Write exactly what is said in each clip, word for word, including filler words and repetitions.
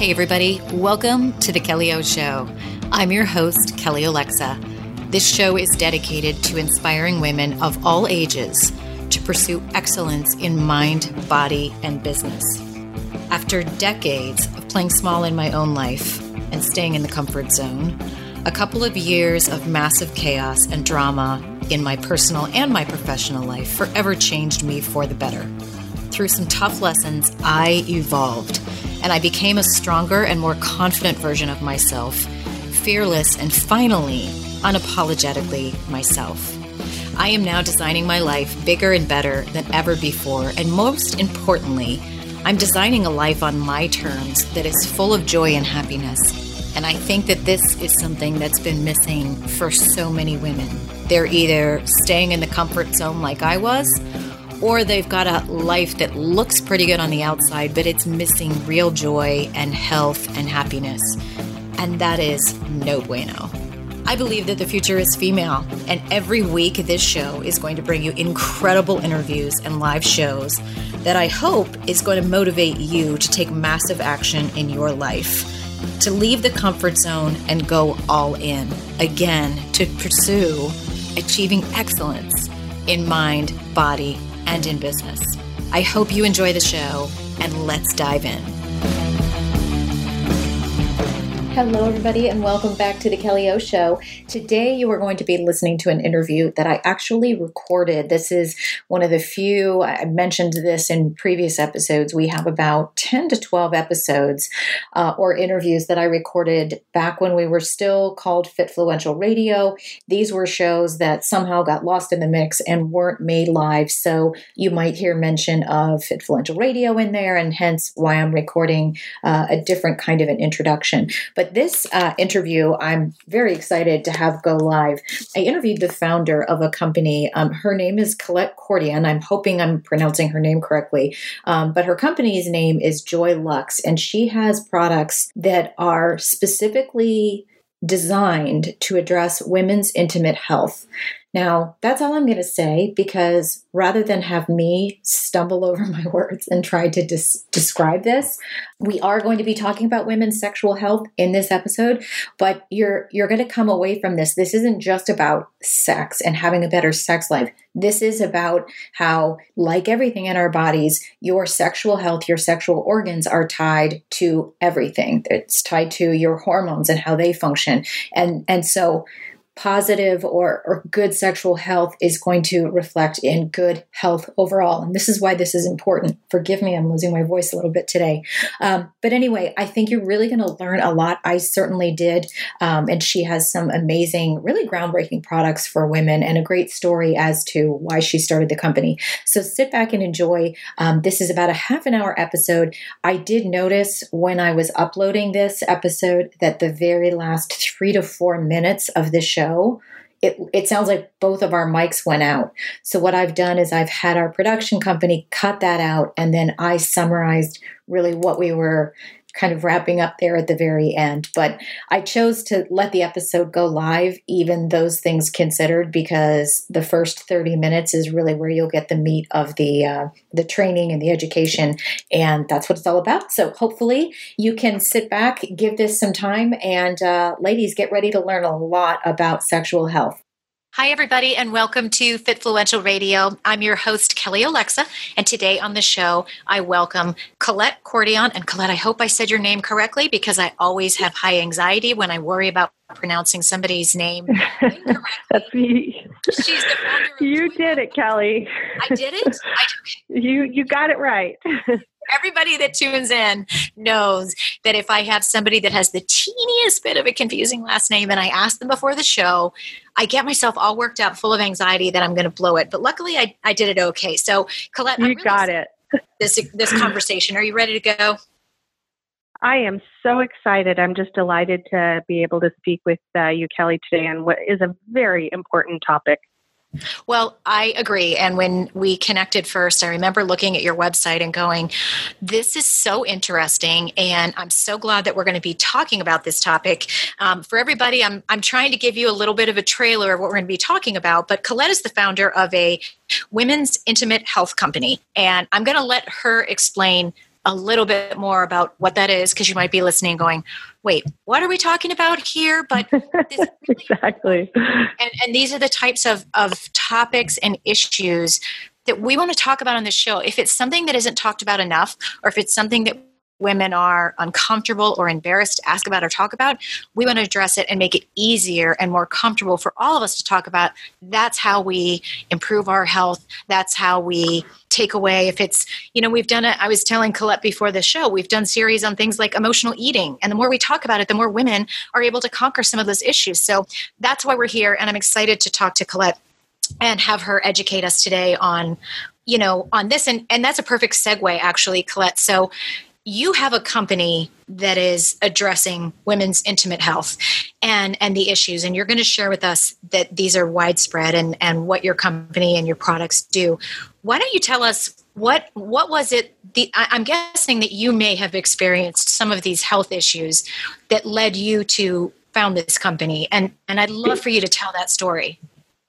Hey everybody, welcome to The Kelly O Show. I'm your host, Kelly Alexa. This show is dedicated to inspiring women of all ages to pursue excellence in mind, body, and business. After decades of playing small in my own life and staying in the comfort zone, a couple of years of massive chaos and drama in my personal and my professional life forever changed me for the better. Through some tough lessons, I evolved, and I became a stronger and more confident version of myself, fearless and finally, unapologetically myself. I am now designing my life bigger and better than ever before, and most importantly, I'm designing a life on my terms that is full of joy and happiness. And I think that this is something that's been missing for so many women. They're either staying in the comfort zone like I was, or they've got a life that looks pretty good on the outside, but it's missing real joy and health and happiness. And that is no bueno. I believe that the future is female, and every week this show is going to bring you incredible interviews and live shows that I hope is going to motivate you to take massive action in your life, to leave the comfort zone and go all in, again, to pursue achieving excellence in mind, body, and in business. I hope you enjoy the show, and let's dive in. Hello, everybody, and welcome back to the Kelly O Show. Today, you are going to be listening to an interview that I actually recorded. This is one of the few, I mentioned this in previous episodes. We have about ten to twelve episodes uh, or interviews that I recorded back when we were still called Fitfluential Radio. These were shows that somehow got lost in the mix and weren't made live. So you might hear mention of Fitfluential Radio in there, and hence why I'm recording uh, a different kind of an introduction. But this uh, interview, I'm very excited to have go live. I interviewed the founder of a company. Um, her name is Colette Cordian. I'm hoping I'm pronouncing her name correctly. Um, but her company's name is Joy Luxe, and she has products that are specifically designed to address women's intimate health. Now, that's all I'm going to say, because rather than have me stumble over my words and try to dis- describe this, we are going to be talking about women's sexual health in this episode, but you're you're going to come away from this. This isn't just about sex and having a better sex life. This is about how, like everything in our bodies, your sexual health, your sexual organs are tied to everything. It's tied to your hormones and how they function. And, and so positive or, or good sexual health is going to reflect in good health overall. And this is why this is important. Forgive me, I'm losing my voice a little bit today. Um, but anyway, I think you're really going to learn a lot. I certainly did. Um, and she has some amazing, really groundbreaking products for women and a great story as to why she started the company. So sit back and enjoy. Um, this is about a half an hour episode. I did notice when I was uploading this episode that the very last three to four minutes of this show It, it sounds like both of our mics went out. So what I've done is I've had our production company cut that out, and then I summarized really what we were kind of wrapping up there at the very end. But I chose to let the episode go live, even those things considered, because the first thirty minutes is really where you'll get the meat of the uh, the training and the education, and that's what it's all about. So hopefully you can sit back, give this some time, and uh, ladies, get ready to learn a lot about sexual health. Hi, everybody, and welcome to Fitfluential Radio. I'm your host, Kelly Alexa, and today on the show, I welcome Colette Cordian. And Colette, I hope I said your name correctly, because I always have high anxiety when I worry about pronouncing somebody's name incorrectly. That's me. She's the founder of You Joy did it, Kelly. I did it? I you you got it right. Everybody that tunes in knows that if I have somebody that has the teeniest bit of a confusing last name and I ask them before the show, I get myself all worked up, full of anxiety that I'm going to blow it. But luckily, I, I did it okay. So, Colette, you I'm really got it. This this conversation. Are you ready to go? I am so excited. I'm just delighted to be able to speak with uh, you, Kelly, today on what is a very important topic. Well, I agree. And when we connected first, I remember looking at your website and going, this is so interesting. And I'm so glad that we're going to be talking about this topic. Um, for everybody, I'm, I'm trying to give you a little bit of a trailer of what we're going to be talking about. But Colette is the founder of a women's intimate health company. And I'm going to let her explain a little bit more about what that is, because you might be listening going, wait, what are we talking about here? But this really exactly. And, and these are the types of, of topics and issues that we want to talk about on this show. If it's something that isn't talked about enough, or if it's something that women are uncomfortable or embarrassed to ask about or talk about, we want to address it and make it easier and more comfortable for all of us to talk about. That's how we improve our health. That's how we take away, if it's, you know, we've done it. I was telling Colette before the show, we've done series on things like emotional eating. And the more we talk about it, the more women are able to conquer some of those issues. So that's why we're here. And I'm excited to talk to Colette and have her educate us today on, you know, on this. And, and that's a perfect segue, actually, Colette. So you have a company that is addressing women's intimate health and, and the issues, and you're going to share with us that these are widespread and, and what your company and your products do. Why don't you tell us what what was it? The, I, I'm guessing that you may have experienced some of these health issues that led you to found this company, and and I'd love for you to tell that story.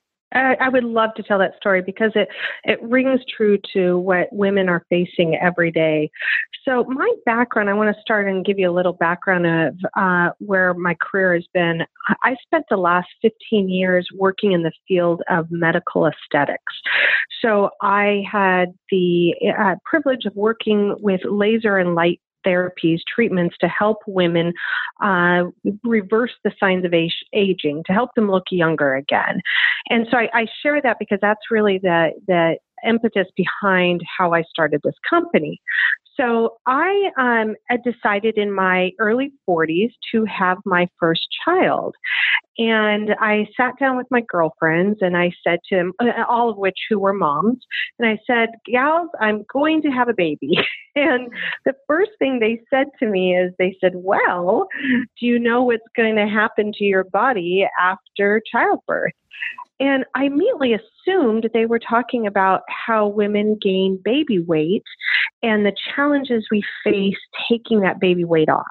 I, I would love to tell that story because it, it rings true to what women are facing every day. So my background, I want to start and give you a little background of uh, where my career has been. I spent the last fifteen years working in the field of medical aesthetics. So I had the uh, privilege of working with laser and light therapies, treatments to help women uh, reverse the signs of age, aging, to help them look younger again. And so I, I share that because that's really the, the impetus behind how I started this company. So I um, had decided in my early forties to have my first child. And I sat down with my girlfriends and I said to them, all of which who were moms, and I said, gals, I'm going to have a baby. And the first thing they said to me is they said, well, do you know what's going to happen to your body after childbirth? And I immediately assumed they were talking about how women gain baby weight and the challenges we face taking that baby weight off.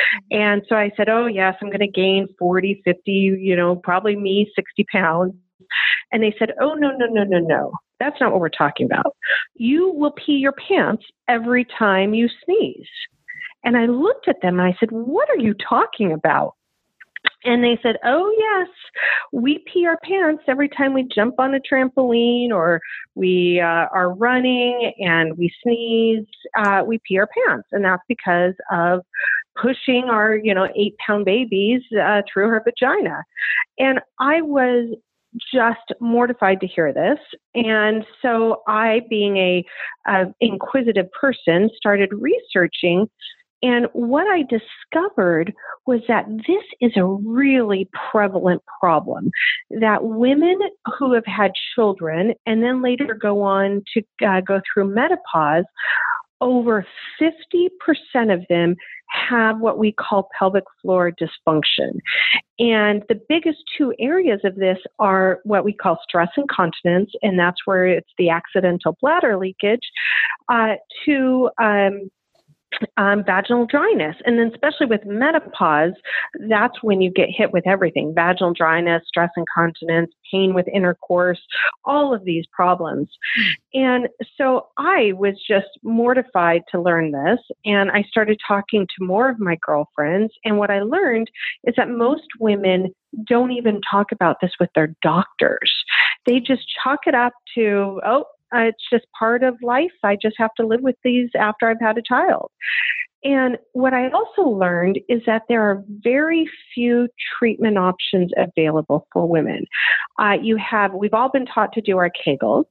And so I said, oh, yes, I'm going to gain forty, fifty, you know, probably me, sixty pounds. And they said, oh, no, no, no, no, no. That's not what we're talking about. You will pee your pants every time you sneeze. And I looked at them and I said, what are you talking about? And they said, oh, yes, we pee our pants every time we jump on a trampoline or we uh, are running and we sneeze, uh, we pee our pants. And that's because of pushing our, you know, eight pound babies uh, through her vagina. And I was just mortified to hear this. And so I, being a, a inquisitive person, started researching. And what I discovered was that this is a really prevalent problem, that women who have had children and then later go on to uh, go through menopause, over fifty percent of them have what we call pelvic floor dysfunction. And the biggest two areas of this are what we call stress incontinence, and that's where it's the accidental bladder leakage, uh, to um, Um, vaginal dryness. And then especially with menopause, that's when you get hit with everything: vaginal dryness, stress incontinence, pain with intercourse, all of these problems. And so I was just mortified to learn this. And I started talking to more of my girlfriends. And what I learned is that most women don't even talk about this with their doctors. They just chalk it up to, oh, Uh, it's just part of life. I just have to live with these after I've had a child. And what I also learned is that there are very few treatment options available for women. Uh, you have, we've all been taught to do our Kegels.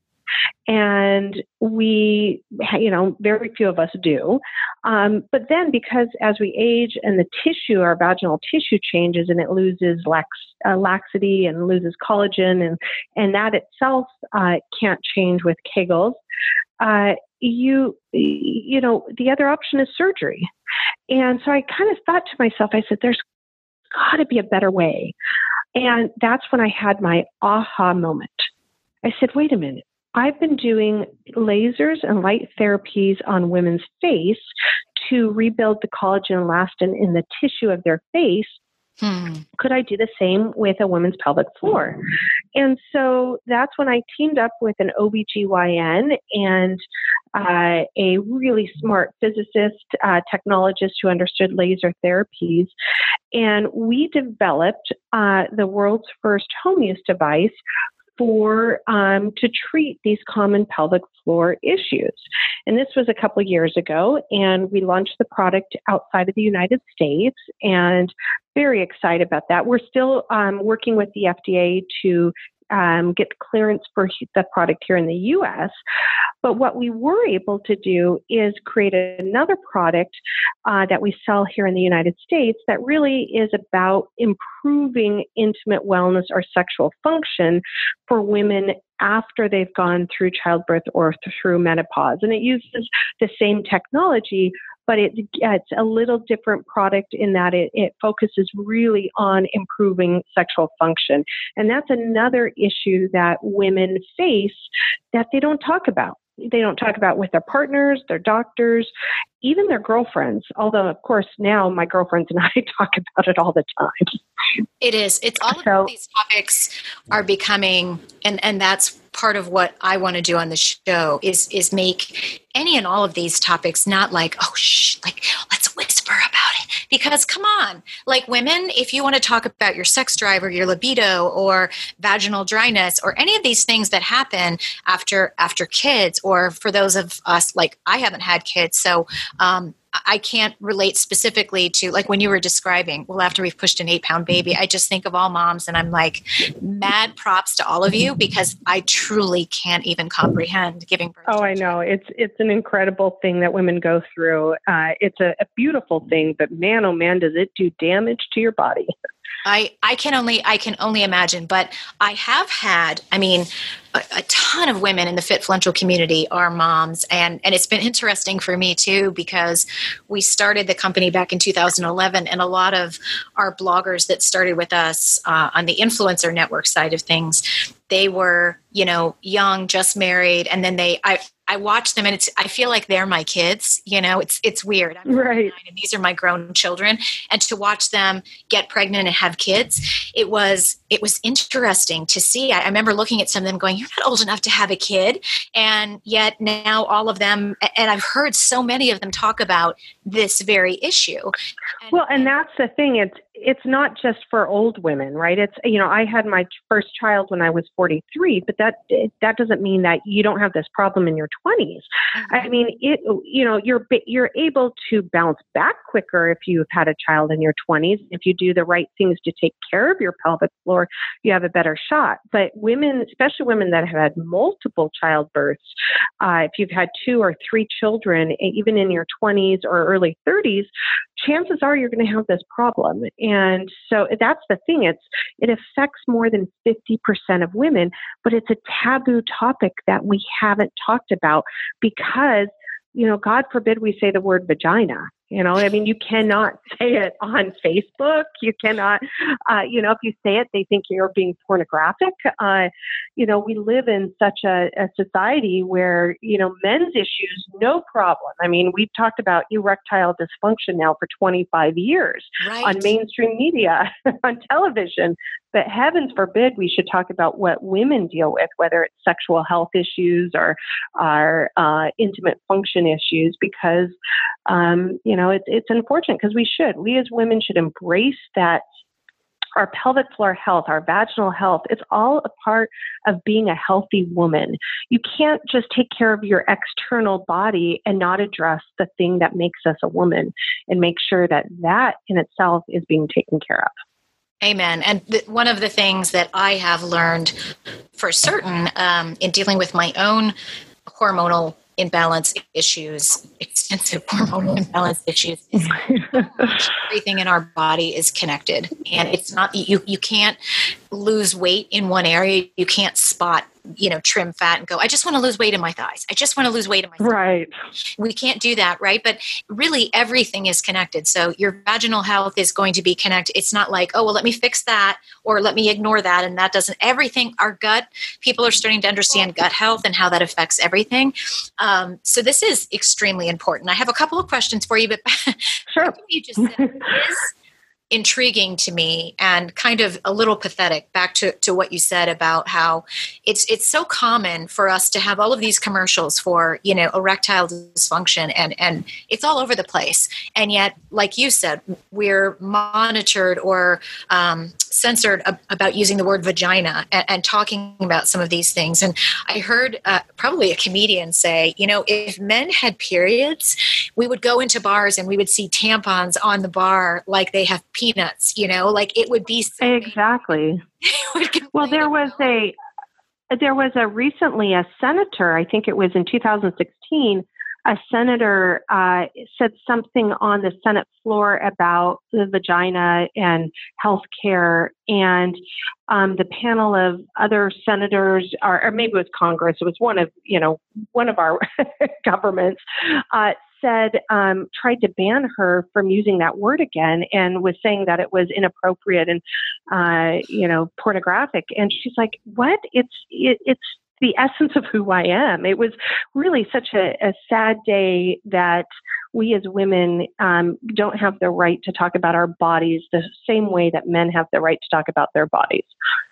And we, you know, very few of us do. Um, but then because as we age and the tissue, our vaginal tissue changes and it loses lax, uh, laxity and loses collagen, and, and that itself uh, can't change with Kegels, uh, you, you know, the other option is surgery. And so I kind of thought to myself, I said, there's got to be a better way. And that's when I had my aha moment. I said, wait a minute. I've been doing lasers and light therapies on women's face to rebuild the collagen and elastin in the tissue of their face. Hmm. Could I do the same with a woman's pelvic floor? And so that's when I teamed up with an O B G Y N and uh, a really smart physicist, uh, technologist who understood laser therapies. And we developed uh, the world's first home use device for um, to treat these common pelvic floor issues. And this was a couple of years ago, and we launched the product outside of the United States, and very excited about that. We're still um, working with the F D A to Um, get clearance for the product here in the U S. But what we were able to do is create another product uh, that we sell here in the United States that really is about improving intimate wellness or sexual function for women after they've gone through childbirth or through menopause. And it uses the same technology, but it, it's a little different product in that it, it focuses really on improving sexual function. And that's another issue that women face that they don't talk about. They don't talk about with their partners, their doctors, even their girlfriends. Although, of course, now my girlfriends and I talk about it all the time. It is. It's all so, of these topics are becoming, and, and that's part of what I want to do on the show is, is make any and all of these topics not like, oh, shh, like, let's whisper about it. Because come on, like women, if you want to talk about your sex drive or your libido or vaginal dryness or any of these things that happen after after kids, or for those of us, like I haven't had kids, so um, I can't relate specifically to, like when you were describing, well, after we've pushed an eight pound baby, I just think of all moms and I'm like, mad props to all of you, because I truly can't even comprehend giving birth. Oh, I know. It's it's an incredible thing that women go through. Uh, it's a, a beautiful thing, but man, oh man, does it do damage to your body. I, I can only I can only imagine, but I have had, I mean, a, a ton of women in the FitFlunchal community are moms, and, and it's been interesting for me too, because we started the company back in two thousand eleven, and a lot of our bloggers that started with us uh, on the influencer network side of things, they were, you know, young, just married, and then they, I, I watch them and it's, I feel like they're my kids, you know, it's, it's weird. I'm right. And these are my grown children, and to watch them get pregnant and have kids, it was, it was interesting to see. I, I remember looking at some of them going, you're not old enough to have a kid. And yet now all of them, and I've heard so many of them talk about this very issue. And, well, and that's the thing. It's, it's not just for old women, right? It's, you know, I had my first child when I was forty-three, but that, that doesn't mean that you don't have this problem in your twenties. Mm-hmm. I mean, it, you know, you're, you're able to bounce back quicker if you've had a child in your twenties. If you do the right things to take care of your pelvic floor, you have a better shot. But women, especially women that have had multiple childbirths, uh, if you've had two or three children, even in your twenties or early thirties, chances are you're going to have this problem. And so that's the thing. It's, it affects more than fifty percent of women, but it's a taboo topic that we haven't talked about because, you know, God forbid we say the word vagina. You know, I mean, you cannot say it on Facebook. You cannot, uh, you know, if you say it, they think you're being pornographic. Uh, you know, we live in such a, a society where, you know, men's issues, no problem. I mean, we've talked about erectile dysfunction now for twenty-five years right. on mainstream media, on television. But heavens forbid we should talk about what women deal with, whether it's sexual health issues or, or uh, intimate function issues, because, um, you know, it's, it's unfortunate because we should. We as women should embrace that our pelvic floor health, our vaginal health, it's all a part of being a healthy woman. You can't just take care of your external body and not address the thing that makes us a woman and make sure that that in itself is being taken care of. Amen. And th- one of the things that I have learned for certain um, in dealing with my own hormonal imbalance issues, extensive hormonal imbalance issues, is everything in our body is connected. And it's not, you, you can't lose weight in one area. You can't spot, you know, trim fat and go, I just want to lose weight in my thighs. I just want to lose weight in my thighs. Right. We can't do that, right? But really everything is connected. So your vaginal health is going to be connected. It's not like, oh, well, let me fix that or let me ignore that. And that doesn't, everything, our gut, people are starting to understand gut health and how that affects everything. Um, so this is extremely important. I have a couple of questions for you, but sure. you just said, is, intriguing to me and kind of a little pathetic, back to, to what you said about how it's it's so common for us to have all of these commercials for, you know, erectile dysfunction, and, and it's all over the place. And yet, like you said, we're monitored or um, censored ab- about using the word vagina and, and talking about some of these things. And I heard uh, probably a comedian say, you know, if men had periods, we would go into bars and we would see tampons on the bar like they have peanuts, you know, like it would be so exactly. Well, there was a there was a recently a senator, I think it was in two thousand sixteen, a senator uh, said something on the Senate floor about the vagina and health care, and um, the panel of other senators, or, or maybe it was Congress, it was one of, you know, one of our governments, uh, said, um, tried to ban her from using that word again, and was saying that it was inappropriate and, uh, you know, pornographic. And she's like, what? It's, it, it's the essence of who I am. It was really such a, a sad day that we as women um, don't have the right to talk about our bodies the same way that men have the right to talk about their bodies.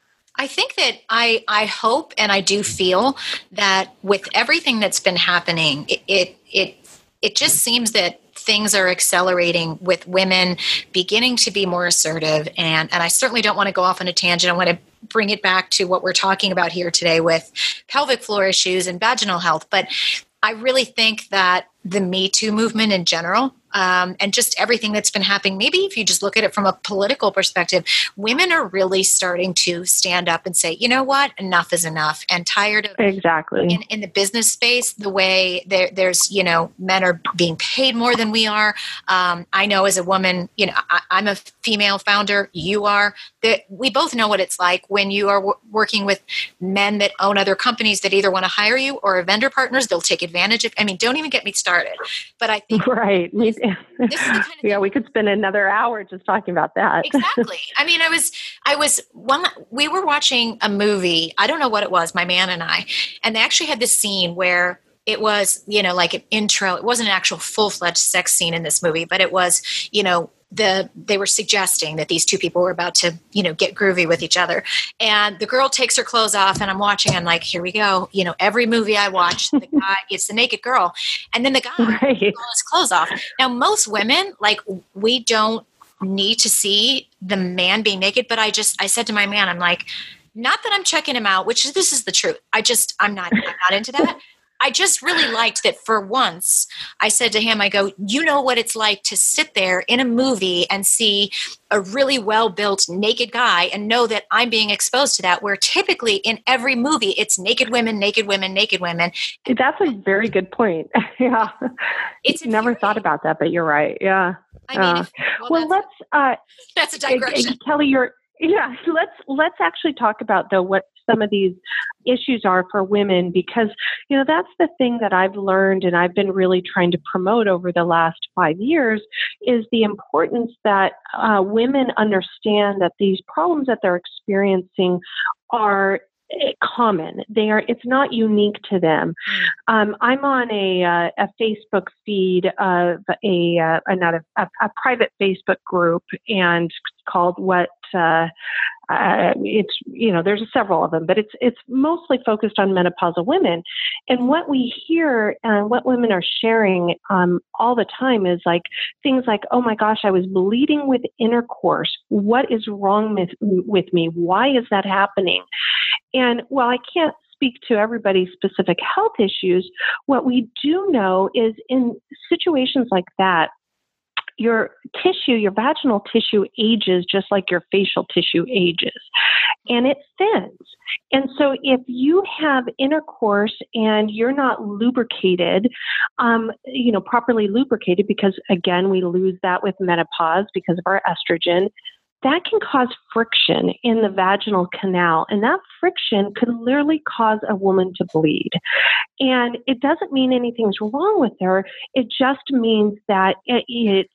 I think that I, I hope and I do feel that with everything that's been happening, it, it, it It just seems that things are accelerating with women beginning to be more assertive. And, and I certainly don't want to go off on a tangent. I want to bring it back to what we're talking about here today with pelvic floor issues and vaginal health. But I really think that the Me Too movement in general, um, and just everything that's been happening, maybe if you just look at it from a political perspective, women are really starting to stand up and say, you know what, enough is enough, and tired of exactly in, in the business space, the way there, there's, you know, men are being paid more than we are. Um, I know as a woman, you know, I, I'm a female founder, you are, that we both know what it's like when you are w- working with men that own other companies that either want to hire you or are vendor partners. They'll take advantage of, I mean, don't even get me started. But I think right. this, this is the kind of yeah, thing. We could spend another hour just talking about that. Exactly. I mean, I was, I was one, we were watching a movie. I don't know what it was, my man and I, and they actually had this scene where it was, you know, like an intro. It wasn't an actual full-fledged sex scene in this movie, but it was, you know, the they were suggesting that these two people were about to, you know, get groovy with each other. And the girl takes her clothes off, and I'm watching, I'm like, here we go. You know, every movie I watch, the guy, it's the naked girl. And then the guy right. takes all his clothes off. Now, most women, like, we don't need to see the man being naked, but I just, I said to my man, I'm like, not that I'm checking him out, which this is the truth. I just, I'm not, I'm not into that. I just really liked that for once, I said to him, I go, you know what it's like to sit there in a movie and see a really well-built naked guy and know that I'm being exposed to that, where typically in every movie, it's naked women, naked women, naked women. And that's a very good point. yeah. It's never thought about that, but you're right. Yeah. I mean, uh, if, well, well, that's, let's, uh, that's a digression. Uh, Kelly, you're, yeah, let's, let's actually talk about though, what some of these issues are for women, because, you know, that's the thing that I've learned and I've been really trying to promote over the last five years is the importance that uh, women understand that these problems that they're experiencing are common. They are. It's not unique to them. Um, I'm on a uh, a Facebook feed of a uh, not a, a, a private Facebook group, and called what. Uh, Uh, it's, you know, there's several of them, but it's it's mostly focused on menopausal women. And what we hear and uh, what women are sharing um, all the time is like things like, oh my gosh, I was bleeding with intercourse. What is wrong with, with me? Why is that happening? And while I can't speak to everybody's specific health issues, what we do know is in situations like that, your tissue, your vaginal tissue ages just like your facial tissue ages, and it thins. And so if you have intercourse and you're not lubricated, um, you know, properly lubricated, because again, we lose that with menopause because of our estrogen, that can cause friction in the vaginal canal. And that friction could literally cause a woman to bleed. And it doesn't mean anything's wrong with her. It just means that it, it's,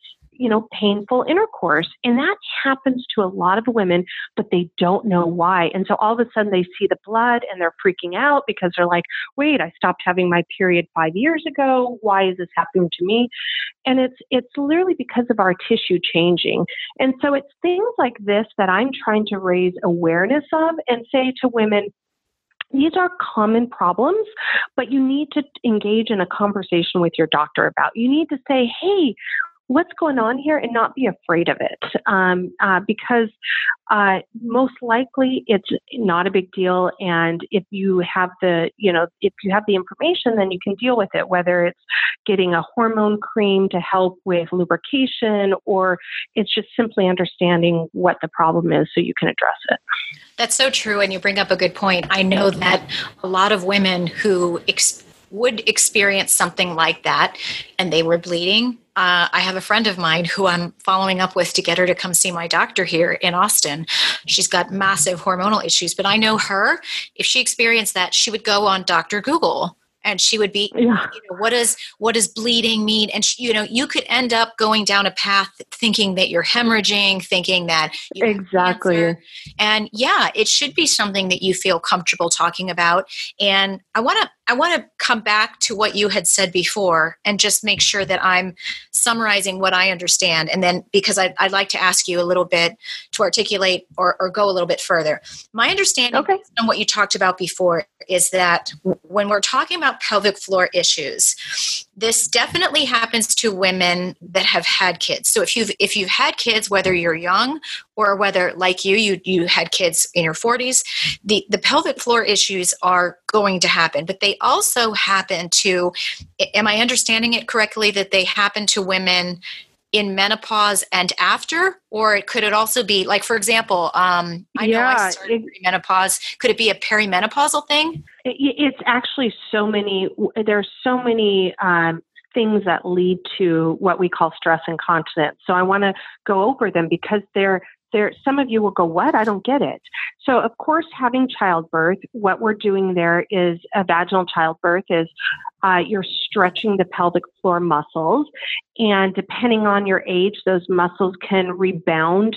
you know, painful intercourse. And that happens to a lot of women, but they don't know why. And so all of a sudden they see the blood and they're freaking out because they're like, wait, I stopped having my period five years ago. Why is this happening to me? And it's it's literally because of our tissue changing. And so it's things like this that I'm trying to raise awareness of and say to women, these are common problems, but you need to engage in a conversation with your doctor about. You need to say, hey, what's going on here, and not be afraid of it, um, uh, because uh, most likely it's not a big deal. And if you have the, you know, if you have the information, then you can deal with it, whether it's getting a hormone cream to help with lubrication, or it's just simply understanding what the problem is so you can address it. That's so true. And you bring up a good point. I know that a lot of women who ex- would experience something like that and they were bleeding. Uh, I have a friend of mine who I'm following up with to get her to come see my doctor here in Austin. She's got massive hormonal issues, but I know her, if she experienced that, she would go on Doctor Google. And she would be, yeah. you know, what does what does bleeding mean? And she, you know, you could end up going down a path thinking that you're hemorrhaging, thinking that you exactly. have cancer. And yeah, it should be something that you feel comfortable talking about. And I want to I want to come back to what you had said before and just make sure that I'm summarizing what I understand. And then because I'd, I'd like to ask you a little bit to articulate or, or go a little bit further. My understanding okay. based on what you talked about before is that when we're talking about pelvic floor issues, this definitely happens to women that have had kids. So if you've if you've had kids, whether you're young or whether, like you, you you had kids in your forties, the, the pelvic floor issues are going to happen. But they also happen to, am I understanding it correctly, that they happen to women in menopause and after? Or could it also be, like, for example, um, I yeah, know I started it, menopause. Could it be a perimenopausal thing? It, it's actually so many, there's so many um, things that lead to what we call stress incontinence. So I want to go over them because they're, they're, some of you will go, what? I don't get it. So of course, having childbirth, what we're doing there is a vaginal childbirth is uh, you're stretching the pelvic floor muscles. And depending on your age, those muscles can rebound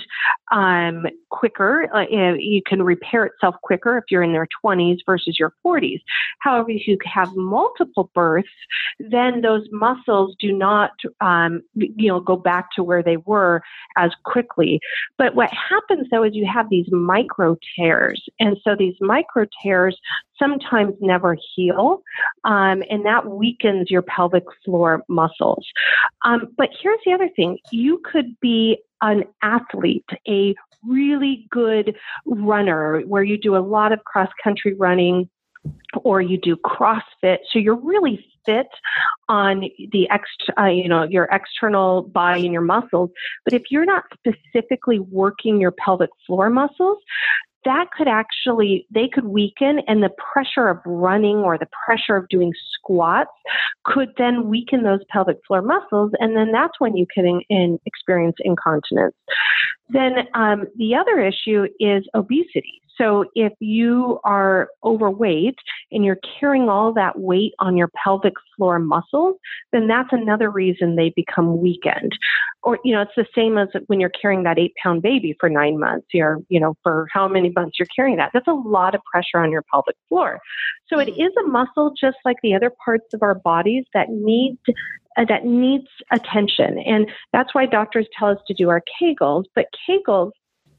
um, quicker. Uh, you can repair itself quicker if you're in their twenties versus your forties. However, if you have multiple births, then those muscles do not, um, you know, go back to where they were as quickly. But what happens though is you have these micro tears, and so these micro tears sometimes never heal, um, and that weakens your pelvic floor muscles. Um, but here's the other thing. You could be an athlete, a really good runner where you do a lot of cross-country running, or you do CrossFit. So you're really fit on the ex, uh, you know, your external body and your muscles. But if you're not specifically working your pelvic floor muscles, that could actually, they could weaken, and the pressure of running or the pressure of doing squats could then weaken those pelvic floor muscles, and then that's when you can in, in experience incontinence. Then um, the other issue is obesity. So if you are overweight and you're carrying all that weight on your pelvic floor muscles, then that's another reason they become weakened. Or, you know, it's the same as when you're carrying that eight pound baby for nine months, you're, you know, for how many months you're carrying that. That's a lot of pressure on your pelvic floor. So it is a muscle just like the other parts of our bodies that need uh, that needs attention. And that's why doctors tell us to do our Kegels, but Kegels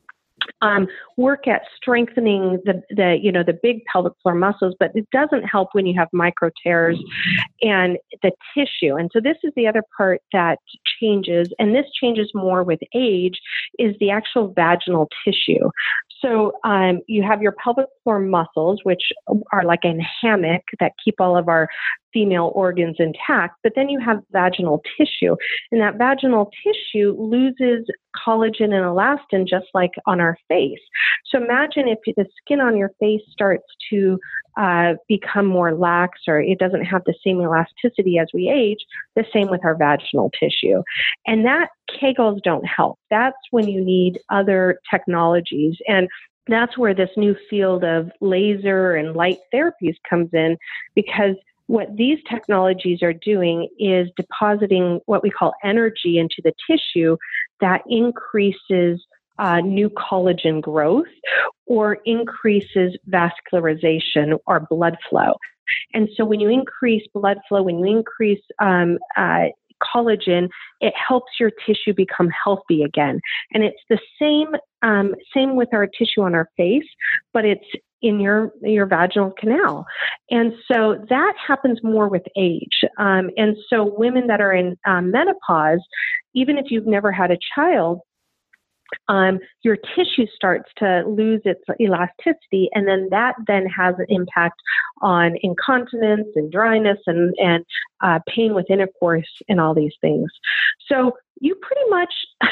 Um, work at strengthening the, the, you know, the big pelvic floor muscles, but it doesn't help when you have micro tears and the tissue. And so this is the other part that changes, and this changes more with age, is the actual vaginal tissue. So um, you have your pelvic floor muscles, which are like a hammock that keep all of our female organs intact, but then you have vaginal tissue, and that vaginal tissue loses collagen and elastin just like on our face. So imagine if the skin on your face starts to uh, become more lax, or it doesn't have the same elasticity as we age, the same with our vaginal tissue. And that Kegels don't help. That's when you need other technologies. And that's where this new field of laser and light therapies comes in, because what these technologies are doing is depositing what we call energy into the tissue that increases uh, new collagen growth or increases vascularization or blood flow. And so when you increase blood flow, when you increase um, uh, collagen, it helps your tissue become healthy again. And it's the same um, same with our tissue on our face, but it's in your your vaginal canal. And so that happens more with age. Um, and so women that are in um, menopause, even if you've never had a child, Um, your tissue starts to lose its elasticity, and then that then has an impact on incontinence and dryness and, and uh, pain with intercourse and all these things. So you pretty much,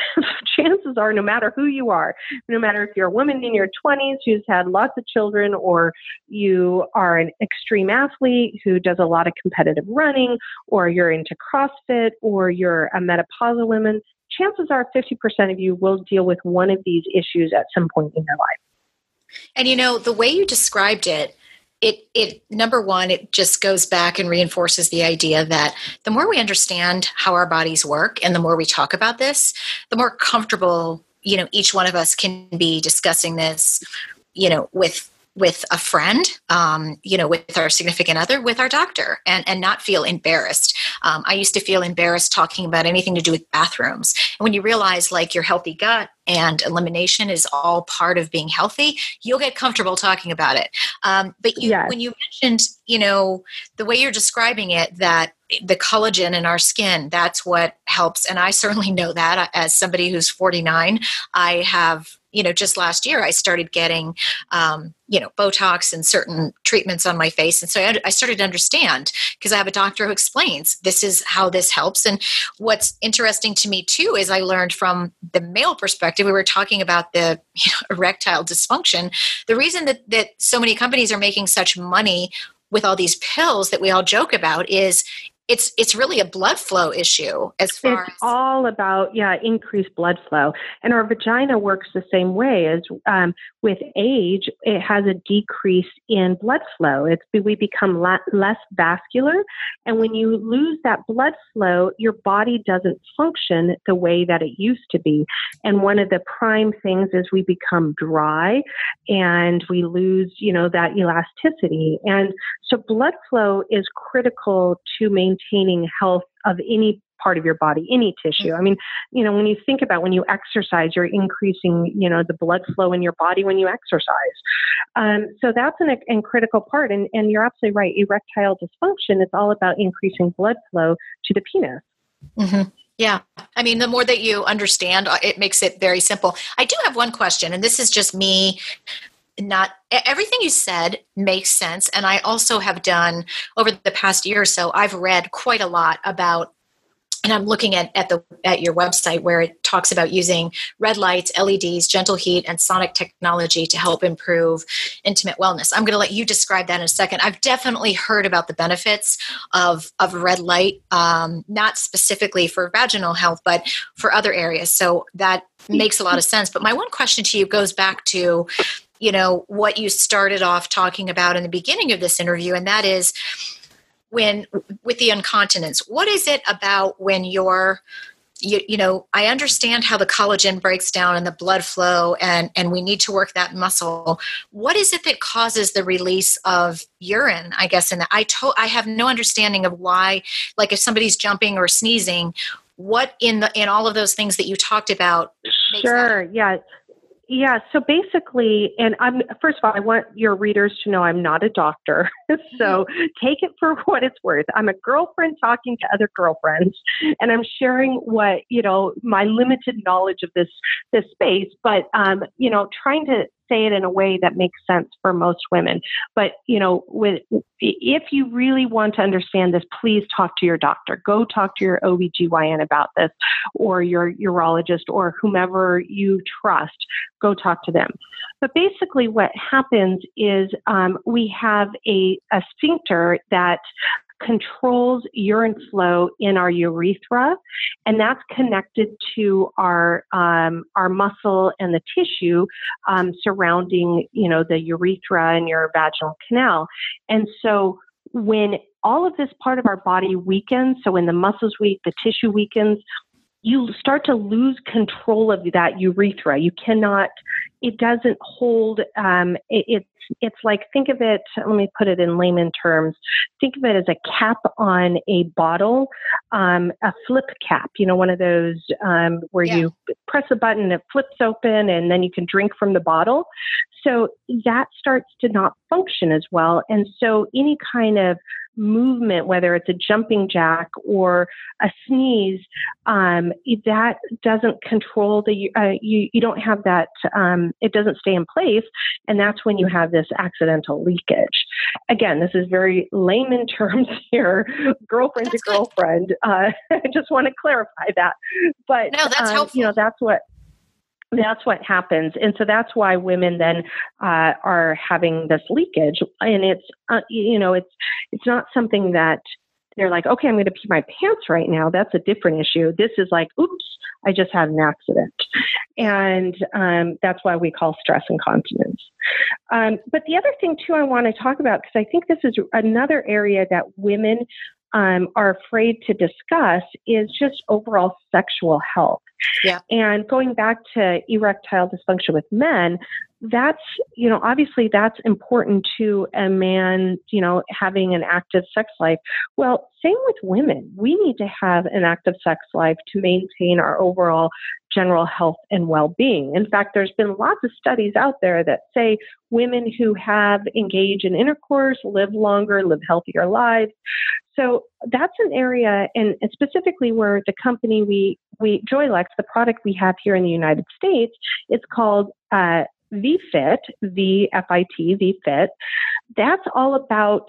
chances are, no matter who you are, no matter if you're a woman in your twenties who's had lots of children, or you are an extreme athlete who does a lot of competitive running, or you're into CrossFit, or you're a menopausal woman, chances are fifty percent of you will deal with one of these issues at some point in your life. And you know, the way you described it, it, it, number one, it just goes back and reinforces the idea that the more we understand how our bodies work and the more we talk about this, the more comfortable, you know, each one of us can be discussing this, you know, with with a friend, um, you know, with our significant other, with our doctor, and, and not feel embarrassed. Um, I used to feel embarrassed talking about anything to do with bathrooms. And when you realize like your healthy gut and elimination is all part of being healthy, you'll get comfortable talking about it. Um, but you, Yes. when you mentioned, you know, the way you're describing it, that the collagen in our skin, that's what helps. And I certainly know that as somebody who's forty-nine, I have, you know, just last year, I started getting, um, you know, Botox and certain treatments on my face. And so I, I started to understand, because I have a doctor who explains this is how this helps. And what's interesting to me too, is I learned from the male perspective, we were talking about the you know, erectile dysfunction. The reason that, that so many companies are making such money with all these pills that we all joke about is It's it's really a blood flow issue as far It's as all about, yeah, increased blood flow. And our vagina works the same way. As um, with age, it has a decrease in blood flow. It's we become la- less vascular. And when you lose that blood flow, your body doesn't function the way that it used to be. And one of the prime things is we become dry and we lose, you know, that elasticity. And so blood flow is critical to maintaining health of any part of your body, any tissue. I mean, you know, when you think about when you exercise, you're increasing, you know, the blood flow in your body when you exercise. Um, so that's an, an critical part. And, and you're absolutely right. Erectile dysfunction, it's all about increasing blood flow to the penis. Mm-hmm. Yeah. I mean, the more that you understand, it makes it very simple. I do have one question, and this is just me. Not everything you said makes sense. And I also have done over the past year or so, I've read quite a lot about, and I'm looking at, at the at your website where it talks about using red lights, L E Ds, gentle heat, and sonic technology to help improve intimate wellness. I'm going to let you describe that in a second. I've definitely heard about the benefits of, of red light, um, not specifically for vaginal health, but for other areas. So that makes a lot of sense. But my one question to you goes back to, you know, what you started off talking about in the beginning of this interview, and that is when with the incontinence. What is it about when you're, you, you know, I understand how the collagen breaks down and the blood flow, and, and we need to work that muscle. What is it that causes the release of urine, I guess, in that? I, to, I have no understanding of why, like if somebody's jumping or sneezing, what in the in all of those things that you talked about makes Sure, that- yeah. Yeah, so basically, and I'm first of all, I want your readers to know I'm not a doctor, so take it for what it's worth. I'm a girlfriend talking to other girlfriends, and I'm sharing what, you know, my limited knowledge of this this space, but um, you know, trying to say it in a way that makes sense for most women. But, you know, with, if you really want to understand this, please talk to your doctor. Go talk to your O B G Y N about this, or your urologist, or whomever you trust. Go talk to them. But basically what happens is um, we have a, a sphincter that controls urine flow in our urethra, and that's connected to our um, our muscle and the tissue um, surrounding, you know, the urethra and your vaginal canal. And so when all of this part of our body weakens. So when the muscles weak, the tissue weakens, you start to lose control of that urethra. You cannot, it doesn't hold, um, it, it's, it's like, think of it, let me put it in layman terms. Think of it as a cap on a bottle, um, a flip cap, you know, one of those um, where yeah. you press a button, it flips open, and then you can drink from the bottle. So that starts to not function as well. And so any kind of movement, whether it's a jumping jack or a sneeze, um, that doesn't control the, uh, you, you don't have that, um, it doesn't stay in place. And that's when you have this accidental leakage. Again, this is very layman terms here, girlfriend to girlfriend. Uh, I just want to clarify that. But, no, that's um, helpful. you know, that's what, That's what happens. And so that's why women then uh, are having this leakage. And it's, uh, you know, it's it's not something that they're like, okay, I'm going to pee my pants right now. That's a different issue. This is like, oops, I just had an accident. And um, that's why we call stress incontinence. Um, but the other thing, too, I want to talk about, because I think this is another area that women um, are afraid to discuss, is just overall sexual health. Yeah. And going back to erectile dysfunction with men, that's, you know, obviously that's important to a man, you know, having an active sex life. Well, same with women. We need to have an active sex life to maintain our overall general health and well-being. In fact, there's been lots of studies out there that say women who have engaged in intercourse live longer, live healthier lives. So that's an area, and specifically where the company we, we Joylex, the product we have here in the United States, it's called uh, VFit, V F I T, VFit. That's all about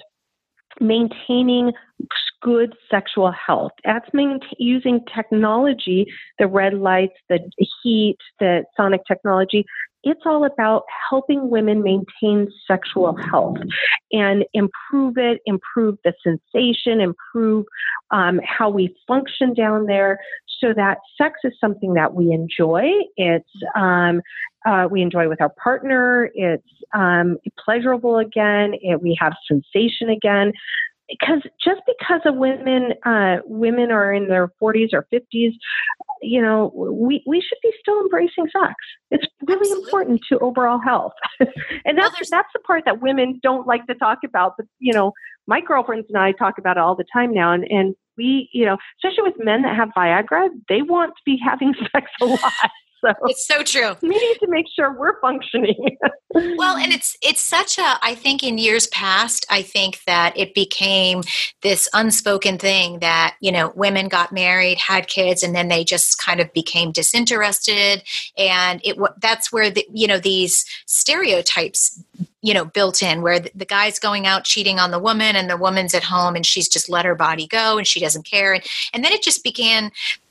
maintaining good sexual health. That's main- using technology, the red lights, the heat, the sonic technology. It's all about helping women maintain sexual health and improve it, improve the sensation, improve um, how we function down there, so that sex is something that we enjoy. It's um, uh, we enjoy with our partner. It's um, pleasurable again. It, we have sensation again. Because just because of women, uh, women are in their forties or fifties, you know, we, we should be still embracing sex. It's really Absolutely. important to overall health. And that's, well, that's the part that women don't like to talk about. But, you know, my girlfriends and I talk about it all the time now. And, and we, you know, especially with men that have Viagra, they want to be having sex a lot. So it's so true. We need to make sure we're functioning. Well, and it's it's such a, I think in years past, I think that it became this unspoken thing that, you know, women got married, had kids, and then they just kind of became disinterested. And it that's where, the, you know, these stereotypes, you know, built in, where the, the guy's going out cheating on the woman and the woman's at home and she's just let her body go and she doesn't care. And, and then it just began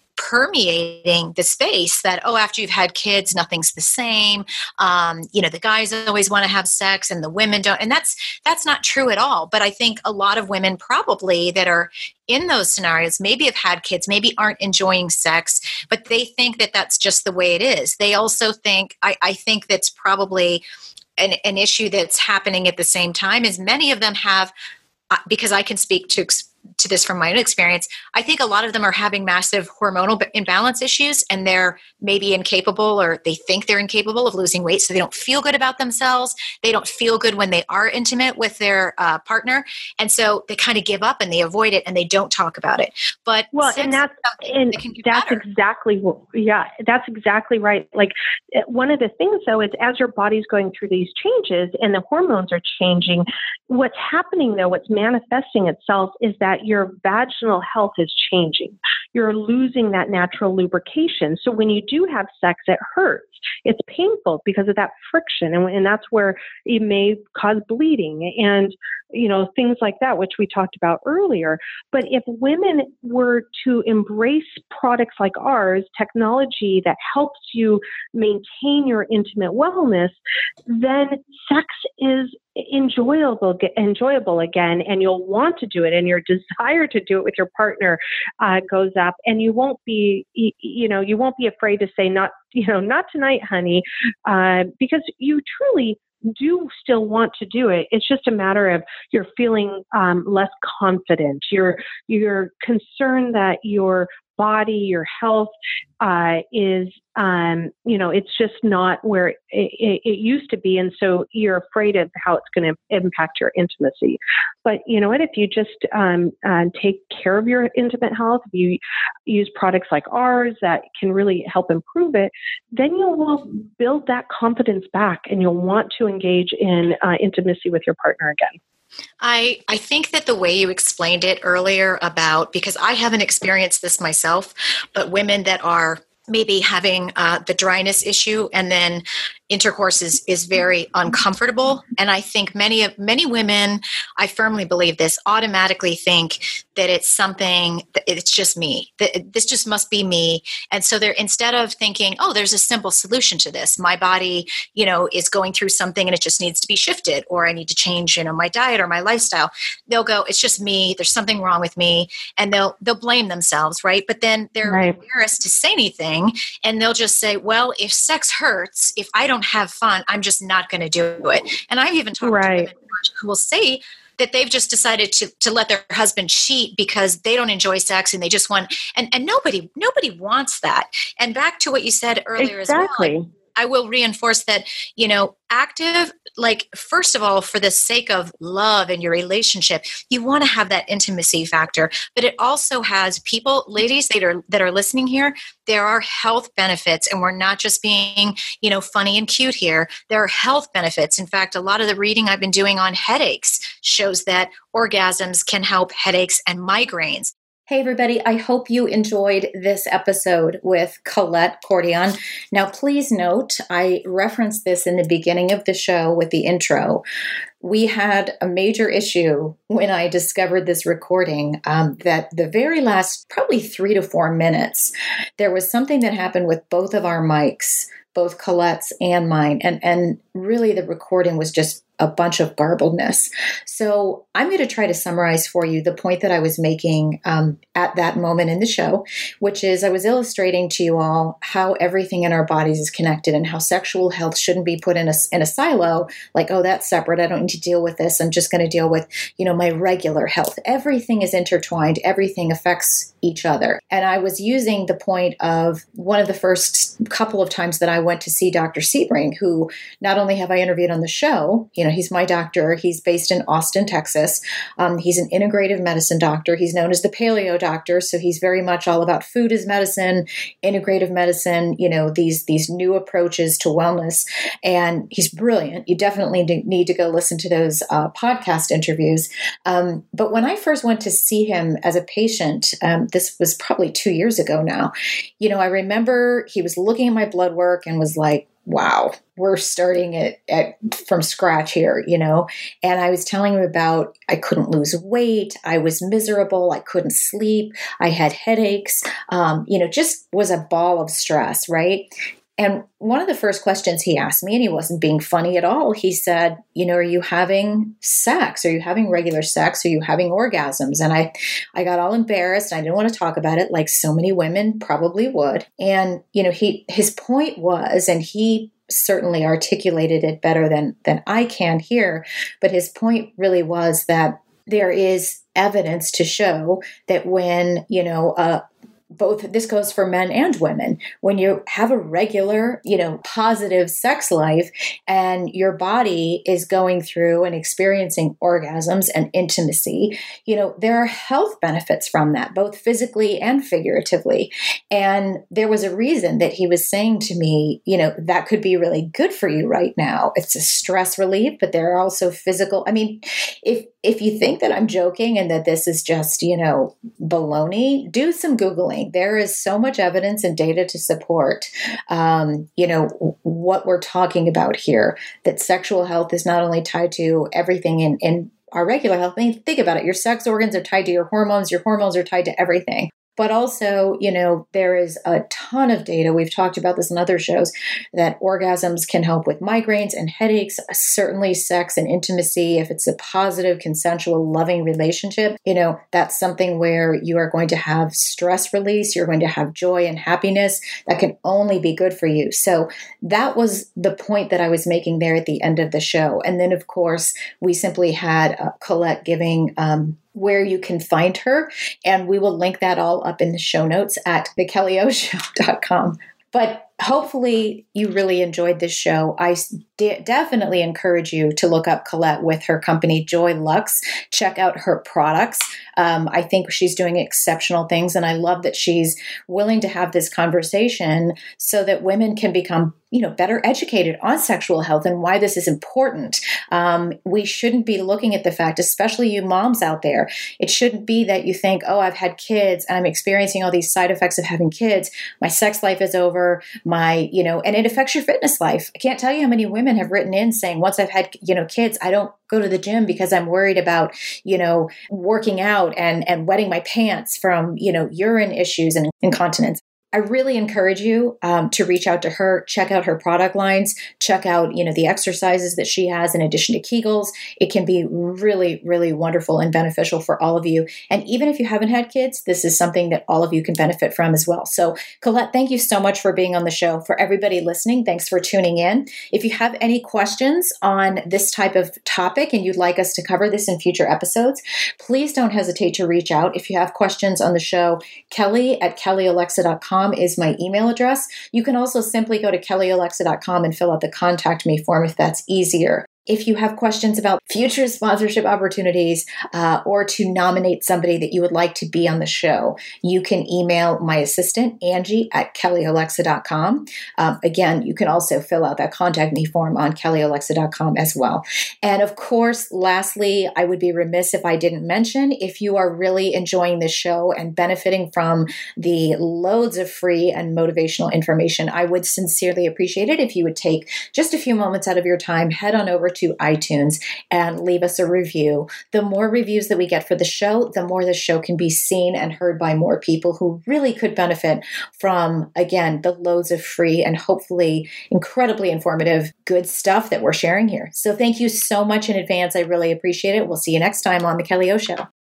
permeating the space that, oh, after you've had kids, nothing's the same. Um, you know, the guys always want to have sex and the women don't. And that's, that's not true at all. But I think a lot of women probably that are in those scenarios maybe have had kids, maybe aren't enjoying sex, but they think that that's just the way it is. They also think, I, I think that's probably an, an issue that's happening at the same time, is many of them have, uh, because I can speak to to this from my own experience, I think a lot of them are having massive hormonal imbalance issues, and they're maybe incapable, or they think they're incapable of losing weight. So they don't feel good about themselves. They don't feel good when they are intimate with their uh, partner. And so they kind of give up and they avoid it and they don't talk about it. But well, and that's, and that's better. exactly, yeah, that's exactly right. Like one of the things though, is as your body's going through these changes and the hormones are changing, what's happening though, what's manifesting itself is that your vaginal health is changing. You're losing that natural lubrication. So when you do have sex, it hurts. It's painful because of that friction. And, and that's where it may cause bleeding and, you know, things like that, which we talked about earlier. But if women were to embrace products like ours, technology that helps you maintain your intimate wellness, then sex is enjoyable, enjoyable again, and you'll want to do it, and your desire to do it with your partner uh, goes up, and you won't be, you know, you won't be afraid to say, not, you know, not tonight, honey, uh, because you truly do still want to do it. It's just a matter of you're feeling um, less confident. You're you're concerned that your body, your health uh, is, um, you know, it's just not where it, it, it used to be. And so you're afraid of how it's going to impact your intimacy. But you know what, if you just um, uh, take care of your intimate health, if you use products like ours that can really help improve it, then you will build that confidence back and you'll want to engage in uh, intimacy with your partner again. I, I think that the way you explained it earlier about, because I haven't experienced this myself, but women that are maybe having uh, the dryness issue and then intercourse is, is very uncomfortable. And I think many of many women, I firmly believe this, automatically think that it's something, that it's just me, that this just must be me. And so they're, instead of thinking, oh, there's a simple solution to this, my body, you know, is going through something and it just needs to be shifted, or I need to change, you know, my diet or my lifestyle. They'll go, it's just me, there's something wrong with me. And they'll, they'll blame themselves, right? But then they're right. embarrassed to say anything. And they'll just say, well, if sex hurts, if I don't have fun, I'm just not going to do it. And I've even talked right. to women who will say that they've just decided to, to let their husband cheat because they don't enjoy sex and they just want, and, and nobody, nobody wants that. And back to what you said earlier exactly. as well. I will reinforce that, you know, active, like, first of all, for the sake of love in your relationship, you want to have that intimacy factor, but it also has people, ladies that are, that are listening here, there are health benefits, and we're not just being, you know, funny and cute here. There are health benefits. In fact, a lot of the reading I've been doing on headaches shows that orgasms can help headaches and migraines. Hey, everybody. I hope you enjoyed this episode with Colette Cordion. Now, please note, I referenced this in the beginning of the show with the intro. We had a major issue when I discovered this recording, um, that the very last probably three to four minutes, there was something that happened with both of our mics, both Colette's and mine. And, and really the recording was just a bunch of garbledness. So I'm going to try to summarize for you the point that I was making um, at that moment in the show, which is I was illustrating to you all how everything in our bodies is connected and how sexual health shouldn't be put in a, in a silo, like, oh, that's separate. I don't need to deal with this. I'm just going to deal with, you know, my regular health. Everything is intertwined. Everything affects each other. And I was using the point of one of the first couple of times that I went to see Doctor Sebring, who not only have I interviewed on the show, you know, he's my doctor. He's based in Austin, Texas. Um, he's an integrative medicine doctor. He's known as the paleo doctor. So he's very much all about food as medicine, integrative medicine, you know, these, these new approaches to wellness. And he's brilliant. You definitely need to go listen to those uh, podcast interviews. Um, but when I first went to see him as a patient, um, this was probably two years ago now, you know, I remember he was looking at my blood work and was like, wow, we're starting it at, from scratch here, you know? And I was telling him about, I couldn't lose weight. I was miserable. I couldn't sleep. I had headaches, um, you know, just was a ball of stress, right? And one of the first questions he asked me, and he wasn't being funny at all, he said, you know, are you having sex? Are you having regular sex? Are you having orgasms? And I, I got all embarrassed. I didn't want to talk about it like so many women probably would. And, you know, he, his point was, and he certainly articulated it better than, than I can here, but his point really was that there is evidence to show that when, you know, uh, both, this goes for men and women, when you have a regular, you know, positive sex life and your body is going through and experiencing orgasms and intimacy, you know, there are health benefits from that, both physically and figuratively. And there was a reason that he was saying to me, you know, that could be really good for you right now. It's a stress relief, but there are also physical, I mean, if, if you think that I'm joking and that this is just, you know, baloney, do some Googling. There is so much evidence and data to support, um, you know, what we're talking about here, that sexual health is not only tied to everything in, in our regular health. I mean, think about it. Your sex organs are tied to your hormones. Your hormones are tied to everything. But also, you know, there is a ton of data. We've talked about this in other shows that orgasms can help with migraines and headaches, certainly sex and intimacy. If it's a positive, consensual, loving relationship, you know, that's something where you are going to have stress release. You're going to have joy and happiness that can only be good for you. So that was the point that I was making there at the end of the show. And then, of course, we simply had uh, Colette giving um, where you can find her. And we will link that all up in the show notes at the kelly o show dot com. But hopefully you really enjoyed this show. I de- definitely encourage you to look up Colette with her company, Joy Luxe. Check out her products. Um, I think she's doing exceptional things. And I love that she's willing to have this conversation so that women can become, you know, better educated on sexual health and why this is important. Um, we shouldn't be looking at the fact, especially you moms out there, it shouldn't be that you think, oh, I've had kids and I'm experiencing all these side effects of having kids. My sex life is over. My, you know, and it affects your fitness life. I can't tell you how many women have written in saying, once I've had, you know, kids, I don't go to the gym because I'm worried about, you know, working out and, and wetting my pants from, you know, urine issues and incontinence. I really encourage you um, to reach out to her, check out her product lines, check out, you know, the exercises that she has in addition to Kegels. It can be really, really wonderful and beneficial for all of you. And even if you haven't had kids, this is something that all of you can benefit from as well. So Colette, thank you so much for being on the show. For everybody listening, thanks for tuning in. If you have any questions on this type of topic and you'd like us to cover this in future episodes, please don't hesitate to reach out. If you have questions on the show, Kelly at kelly alexa dot com is my email address. You can also simply go to kelly alexa dot com and fill out the contact me form if that's easier. If you have questions about future sponsorship opportunities uh, or to nominate somebody that you would like to be on the show, you can email my assistant, Angie, at kelly alexa dot com. Um, again, you can also fill out that contact me form on kelly alexa dot com as well. And of course, lastly, I would be remiss if I didn't mention, if you are really enjoying this show and benefiting from the loads of free and motivational information, I would sincerely appreciate it if you would take just a few moments out of your time, head on over to iTunes and leave us a review. The more reviews that we get for the show, the more the show can be seen and heard by more people who really could benefit from, again, the loads of free and hopefully incredibly informative, good stuff that we're sharing here. So thank you so much in advance. I really appreciate it. We'll see you next time on The Kelly O Show.